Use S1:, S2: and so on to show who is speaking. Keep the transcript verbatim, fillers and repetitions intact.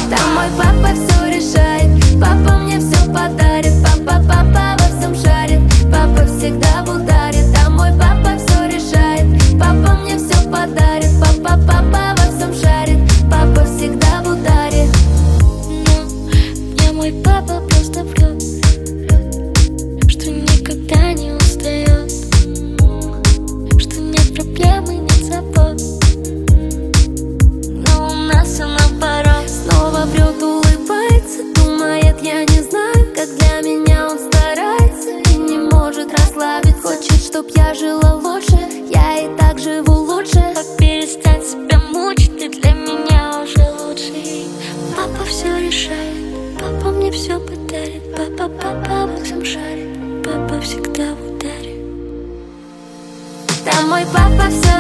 S1: Там мой папа все решает, папа мне все подарит. Папа, папа во всем шарит, папа всегда в ударе. Там мой папа все решает, папа мне все подарит. Папа, папа во всем шарит, папа всегда в ударе.
S2: Но мне мой папа просто врет, что никогда не устает, что нет проблем и нет забот. Но у нас все наоборот.
S1: Снова врет, улыбается, думает, я не знаю, как для меня он старается и не может расслабить. Хочет, чтоб я жила лучше, я и так живу лучше.
S2: Как перестать себя мучить, ты для меня уже лучший. Папа все решает, папа мне все подарит. Папа, папа во всем шарит, папа всегда в ударе.
S1: Там мой папа все